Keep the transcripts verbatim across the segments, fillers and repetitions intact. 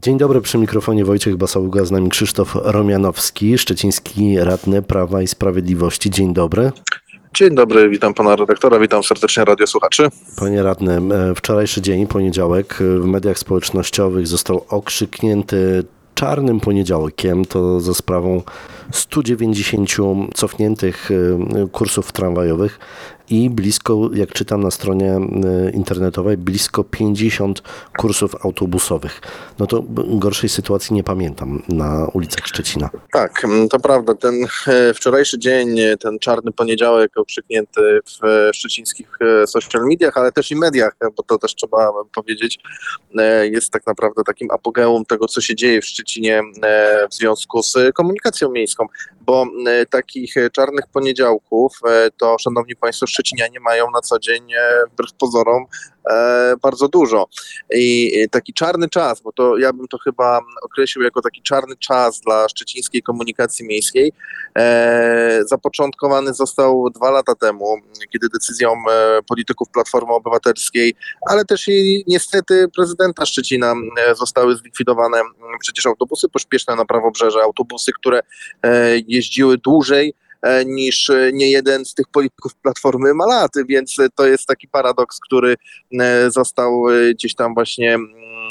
Dzień dobry, przy mikrofonie Wojciech Basaługa, z nami Krzysztof Romianowski, szczeciński radny Prawa i Sprawiedliwości. Dzień dobry. Dzień dobry, witam pana redaktora, witam serdecznie radiosłuchaczy. Panie radny, wczorajszy dzień, poniedziałek, w mediach społecznościowych został okrzyknięty czarnym poniedziałkiem. To za sprawą stu dziewięćdziesięciu cofniętych kursów tramwajowych i blisko, jak czytam na stronie internetowej, blisko pięćdziesiąt kursów autobusowych. No to gorszej sytuacji nie pamiętam na ulicach Szczecina. Tak, to prawda. Ten wczorajszy dzień, ten czarny poniedziałek okrzyknięty w szczecińskich social mediach, ale też i mediach, bo to też trzeba powiedzieć, jest tak naprawdę takim apogeum tego, co się dzieje w Szczecinie w związku z komunikacją miejską, bo takich czarnych poniedziałków to, szanowni państwo, szczecinianie mają na co dzień, wbrew pozorom, bardzo dużo. I taki czarny czas, bo to ja bym to chyba określił jako taki czarny czas dla szczecińskiej komunikacji miejskiej, zapoczątkowany został dwa lata temu, kiedy decyzją polityków Platformy Obywatelskiej, ale też i niestety prezydenta Szczecina zostały zlikwidowane przecież autobusy pośpieszne na Prawobrzeże, autobusy, które jeździły dłużej niż nie jeden z tych polityków Platformy ma lat, więc to jest taki paradoks, który został gdzieś tam właśnie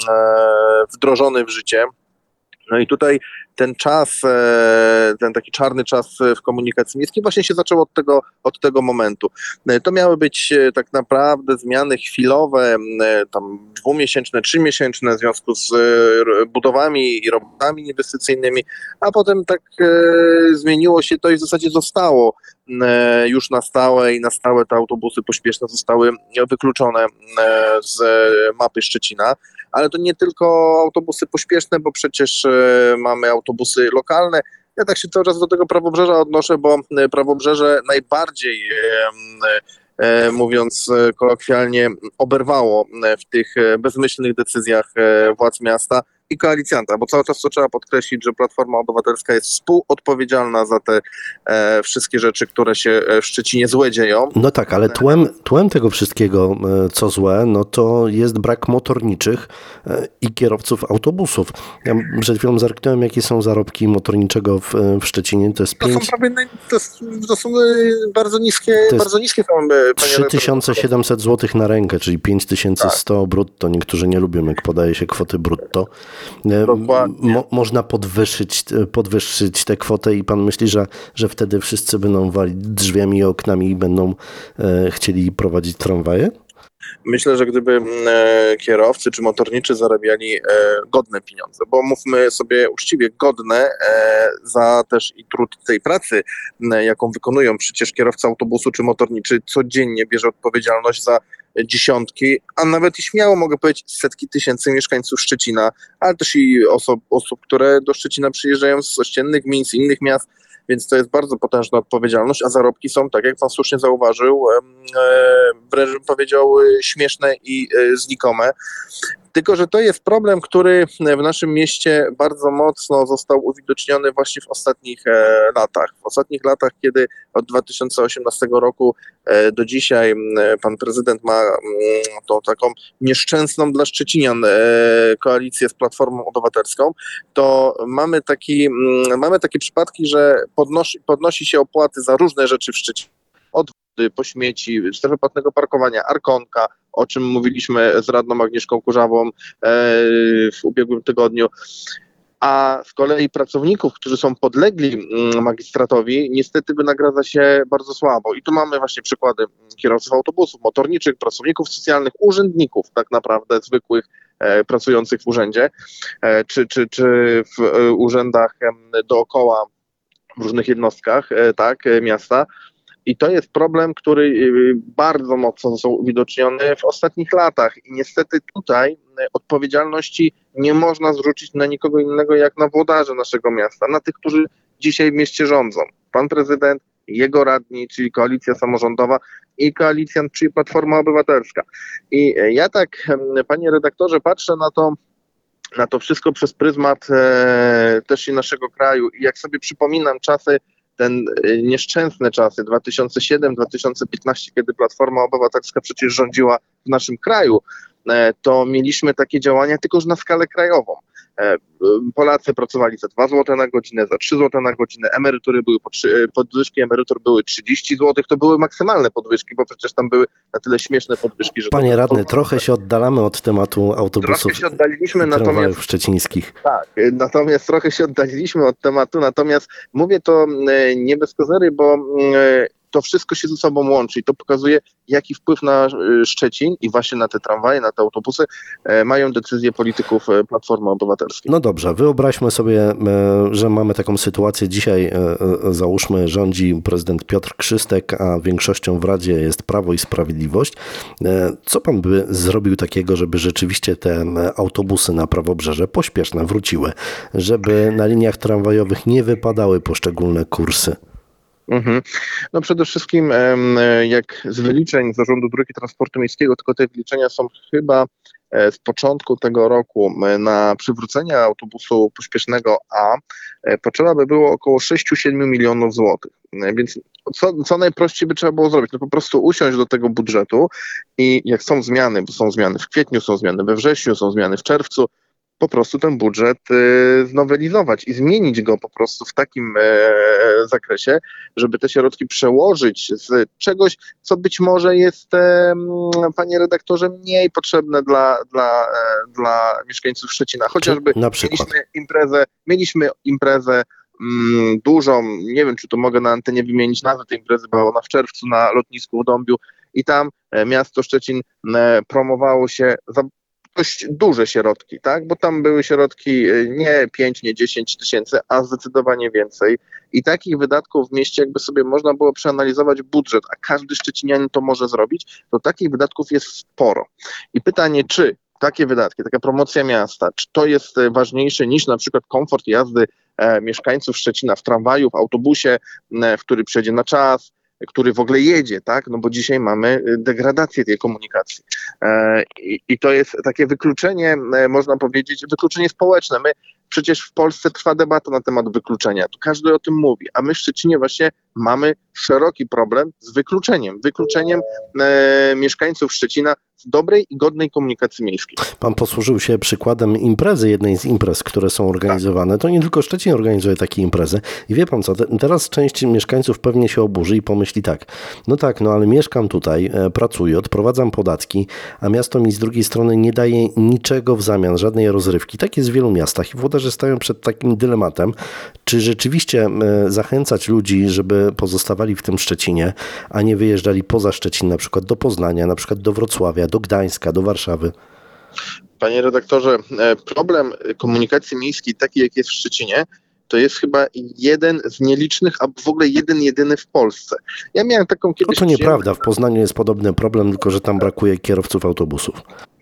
wdrożony w życie. No i tutaj ten czas, ten taki czarny czas w komunikacji miejskiej właśnie się zaczął od tego, od tego momentu. To miały być tak naprawdę zmiany chwilowe, tam dwumiesięczne, trzymiesięczne w związku z budowami i robotami inwestycyjnymi, a potem tak zmieniło się to i w zasadzie zostało już na stałe i na stałe te autobusy pośpieszne zostały wykluczone z mapy Szczecina. Ale to nie tylko autobusy pośpieszne, bo przecież mamy autobusy lokalne. Ja tak się cały czas do tego Prawobrzeża odnoszę, bo Prawobrzeże najbardziej, mówiąc kolokwialnie, oberwało w tych bezmyślnych decyzjach władz miasta i koalicjanta, bo cały czas to trzeba podkreślić, że Platforma Obywatelska jest współodpowiedzialna za te e, wszystkie rzeczy, które się w Szczecinie złe dzieją. No tak, ale tłem, tłem tego wszystkiego, co złe, no to jest brak motorniczych i kierowców autobusów. Ja przed chwilą zerknąłem, jakie są zarobki motorniczego w, w Szczecinie. To jest to pięć... są prawie naj... to, to są bardzo niskie, bardzo niskie są, trzy tysiące siedemset złotych na rękę, czyli pięć tysięcy sto tak. brutto. Niektórzy nie lubią, jak podaje się kwoty brutto. Mo, można podwyższyć, podwyższyć tę kwotę i pan myśli, że, że wtedy wszyscy będą walić drzwiami i oknami i będą e, chcieli prowadzić tramwaje? Myślę, że gdyby e, kierowcy czy motorniczy zarabiali e, godne pieniądze, bo mówmy sobie uczciwie, godne e, za też i trud tej pracy, e, jaką wykonują. Przecież kierowca autobusu czy motorniczy codziennie bierze odpowiedzialność za dziesiątki, a nawet i śmiało mogę powiedzieć setki tysięcy mieszkańców Szczecina, ale też i osób, osób które do Szczecina przyjeżdżają z ościennych gmin, z innych miast, więc to jest bardzo potężna odpowiedzialność, a zarobki są, tak jak pan słusznie zauważył, wręcz bym powiedział śmieszne i znikome. Tylko że to jest problem, który w naszym mieście bardzo mocno został uwidoczniony właśnie w ostatnich latach. W ostatnich latach, kiedy od dwa tysiące osiemnastego roku do dzisiaj pan prezydent ma tą taką nieszczęsną dla szczecinian koalicję z Platformą Obywatelską, to mamy, taki, mamy takie przypadki, że podnosi, podnosi się opłaty za różne rzeczy w Szczecinie. Od wody, po śmieci, strefy płatnego parkowania, Arkonka, o czym mówiliśmy z radną Agnieszką Kurzawą w ubiegłym tygodniu. A z kolei pracowników, którzy są podlegli magistratowi, niestety wynagradza się bardzo słabo. I tu mamy właśnie przykłady kierowców autobusów, motorniczych, pracowników socjalnych, urzędników tak naprawdę zwykłych, pracujących w urzędzie, czy, czy, czy w urzędach dookoła, w różnych jednostkach tak, miasta. I to jest problem, który bardzo mocno został uwidoczniony w ostatnich latach. I niestety tutaj odpowiedzialności nie można zrzucić na nikogo innego jak na włodarzy naszego miasta, na tych, którzy dzisiaj w mieście rządzą. Pan prezydent, jego radni, czyli koalicja samorządowa i koalicjant, czyli Platforma Obywatelska. I ja tak, panie redaktorze, patrzę na to, na to wszystko przez pryzmat e, też i naszego kraju. I jak sobie przypominam czasy, ten nieszczęsne czasy dwa tysiące siódmy do dwa tysiące piętnastego, kiedy Platforma Obywatelska przecież rządziła w naszym kraju, to mieliśmy takie działania tylko już na skalę krajową. Polacy pracowali za dwa złote na godzinę, za trzy złote na godzinę, emerytury były, po trzy, podwyżki emerytur były trzydzieści złotych, to były maksymalne podwyżki, bo przecież tam były na tyle śmieszne podwyżki, że... Panie to, radny, to, trochę się oddalamy od tematu autobusów trochę się oddaliliśmy, i tramwajów natomiast szczecińskich. tak, natomiast trochę się oddaliliśmy od tematu, natomiast mówię to nie bez kozery, bo to wszystko się ze sobą łączy i to pokazuje, jaki wpływ na Szczecin i właśnie na te tramwaje, na te autobusy mają decyzje polityków Platformy Obywatelskiej. No dobrze, wyobraźmy sobie, że mamy taką sytuację. Dzisiaj, załóżmy, rządzi prezydent Piotr Krzystek, a większością w Radzie jest Prawo i Sprawiedliwość. Co pan by zrobił takiego, żeby rzeczywiście te autobusy na Prawobrzeże pośpieszne wróciły, żeby na liniach tramwajowych nie wypadały poszczególne kursy? Mhm. No przede wszystkim jak z wyliczeń Zarządu Dróg i Transportu Miejskiego, tylko te wyliczenia są chyba z początku tego roku, na przywrócenie autobusu pośpiesznego A potrzeba by było około sześć do siedmiu milionów złotych. Więc co, co najprościej by trzeba było zrobić? No po prostu usiąść do tego budżetu i jak są zmiany, bo są zmiany w kwietniu, są zmiany we wrześniu, są zmiany w czerwcu, po prostu ten budżet y, znowelizować i zmienić go po prostu w takim e, zakresie, żeby te środki przełożyć z czegoś, co być może jest, e, panie redaktorze, mniej potrzebne dla, dla, e, dla mieszkańców Szczecina. Chociażby na przykład? mieliśmy imprezę, mieliśmy imprezę mm, dużą, nie wiem, czy to mogę na antenie wymienić nazwę tej imprezy, była ona w czerwcu na lotnisku w Dąbiu i tam e, miasto Szczecin e, promowało się za dość duże środki, tak? Bo tam były środki nie pięć, nie dziesięć tysięcy, a zdecydowanie więcej. I takich wydatków w mieście, jakby sobie można było przeanalizować budżet, a każdy szczecinianin to może zrobić, to takich wydatków jest sporo. I pytanie, czy takie wydatki, taka promocja miasta, czy to jest ważniejsze niż na przykład komfort jazdy e, mieszkańców Szczecina w tramwaju, w autobusie, e, w który przyjedzie na czas, który w ogóle jedzie, tak? No bo dzisiaj mamy degradację tej komunikacji. E, i, I to jest takie wykluczenie, e, można powiedzieć, wykluczenie społeczne. My przecież w Polsce trwa debata na temat wykluczenia. Tu każdy o tym mówi, a my w Szczecinie właśnie mamy szeroki problem z wykluczeniem. Wykluczeniem e, mieszkańców Szczecina z dobrej i godnej komunikacji miejskiej. Pan posłużył się przykładem imprezy, jednej z imprez, które są organizowane. Tak. To nie tylko Szczecin organizuje takie imprezy. I wie pan co, te, teraz część mieszkańców pewnie się oburzy i pomyśli tak, no tak, no ale mieszkam tutaj, e, pracuję, odprowadzam podatki, a miasto mi z drugiej strony nie daje niczego w zamian, żadnej rozrywki. Tak jest w wielu miastach i włodarze stają przed takim dylematem, czy rzeczywiście e, zachęcać ludzi, żeby pozostawali w tym Szczecinie, a nie wyjeżdżali poza Szczecin, na przykład do Poznania, na przykład do Wrocławia, do Gdańska, do Warszawy. Panie redaktorze, problem komunikacji miejskiej taki, jak jest w Szczecinie, to jest chyba jeden z nielicznych, a w ogóle jeden, jedyny w Polsce. Ja miałem taką kiedyś... No to nieprawda, w Poznaniu jest podobny problem, tylko że tam brakuje kierowców autobusów.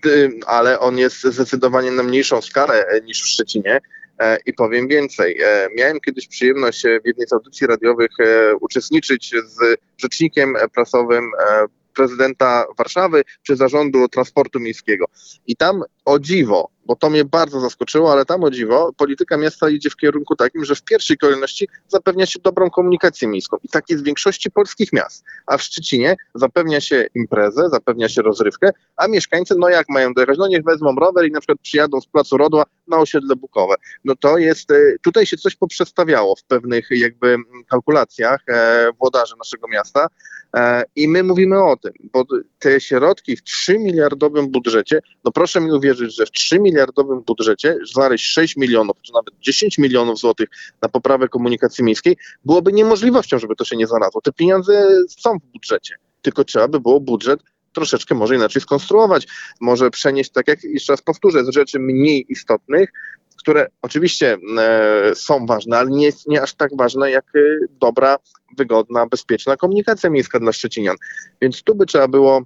Ale on jest zdecydowanie na mniejszą skalę niż w Szczecinie. I powiem więcej, miałem kiedyś przyjemność w jednej z audycji radiowych uczestniczyć z rzecznikiem prasowym prezydenta Warszawy czy Zarządu Transportu Miejskiego. I tam o dziwo, bo to mnie bardzo zaskoczyło, ale tam o dziwo, polityka miasta idzie w kierunku takim, że w pierwszej kolejności zapewnia się dobrą komunikację miejską. I tak jest w większości polskich miast. A w Szczecinie zapewnia się imprezę, zapewnia się rozrywkę, a mieszkańcy, no jak mają dojechać? No niech wezmą rower i na przykład przyjadą z Placu Rodła na osiedle Bukowe. No to jest, tutaj się coś poprzestawiało w pewnych jakby kalkulacjach e, włodarzy naszego miasta e, i my mówimy o tym, bo te środki w trzymiiliardowym budżecie, no proszę mi uwierzyć, że w trzymiiliardowym budżecie znaleźć sześć milionów, czy nawet dziesięć milionów złotych na poprawę komunikacji miejskiej byłoby niemożliwością, żeby to się nie znalazło. Te pieniądze są w budżecie, tylko trzeba by było budżet troszeczkę może inaczej skonstruować, może przenieść, tak jak jeszcze raz powtórzę, z rzeczy mniej istotnych, które oczywiście e, są ważne, ale nie, nie aż tak ważne jak e, dobra, wygodna, bezpieczna komunikacja miejska dla szczecinian. Więc tu by trzeba było,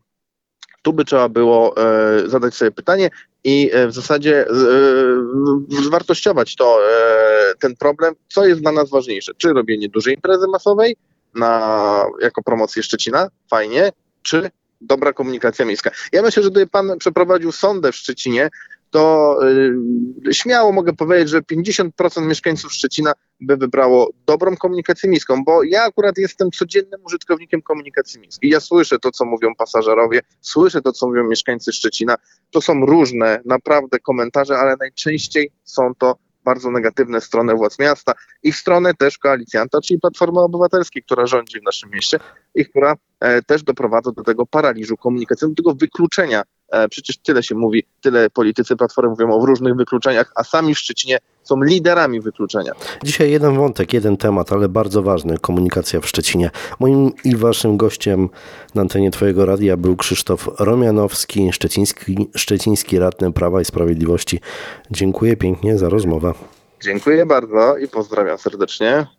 tu by trzeba było e, zadać sobie pytanie i e, w zasadzie e, zwartościować to, e, ten problem, co jest dla nas ważniejsze. Czy robienie dużej imprezy masowej na, jako promocję Szczecina, fajnie, czy dobra komunikacja miejska. Ja myślę, że gdyby pan przeprowadził sondę w Szczecinie, to yy, śmiało mogę powiedzieć, że pięćdziesiąt procent mieszkańców Szczecina by wybrało dobrą komunikację miejską, bo ja akurat jestem codziennym użytkownikiem komunikacji miejskiej. Ja słyszę to, co mówią pasażerowie, słyszę to, co mówią mieszkańcy Szczecina. To są różne naprawdę komentarze, ale najczęściej są to bardzo negatywne strony władz miasta i w stronę też koalicjanta, czyli Platformy Obywatelskiej, która rządzi w naszym mieście i która e, też doprowadza do tego paraliżu komunikacyjnego, do tego wykluczenia. E, przecież tyle się mówi, tyle politycy Platformy mówią o różnych wykluczeniach, a sami w Szczecinie są liderami wykluczenia. Dzisiaj jeden wątek, jeden temat, ale bardzo ważny, komunikacja w Szczecinie. Moim i waszym gościem na antenie twojego radia był Krzysztof Romianowski, szczeciński, szczeciński radny Prawa i Sprawiedliwości. Dziękuję pięknie za rozmowę. Dziękuję bardzo i pozdrawiam serdecznie.